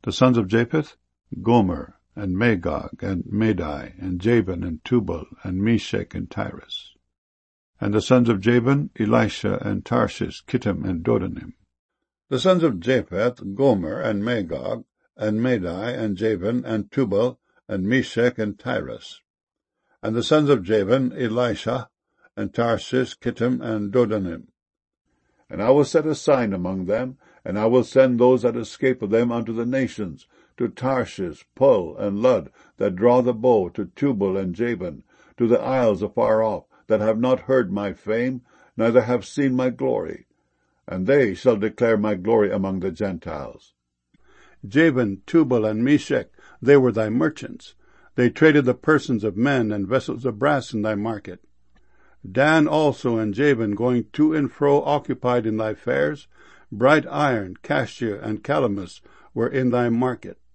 The sons of Japheth, Gomer, and Magog, and Madai, and Javan, and Tubal, and Meshech, and Tyrus. And the sons of Javan, Elisha, and Tarshish, Kittim, and Dodanim. The sons of Japheth, Gomer, and Magog, and Madai, and Javan, and Tubal, and Meshech, and Tyrus. And the sons of Javan, Elisha, and Tarshish, Kittim, and Dodanim. And I will set a sign among them, and I will send those that escape of them unto the nations, to Tarshish, Pul, and Lud, that draw the bow, to Tubal and Javan, to the isles afar off, that have not heard my fame, neither have seen my glory. And they shall declare my glory among the Gentiles. Javan, Tubal, and Meshech, they were thy merchants. They traded the persons of men and vessels of brass in thy market. Dan also and Javan, going to and fro, occupied in thy fairs. Bright iron, cassia, and calamus were in thy market.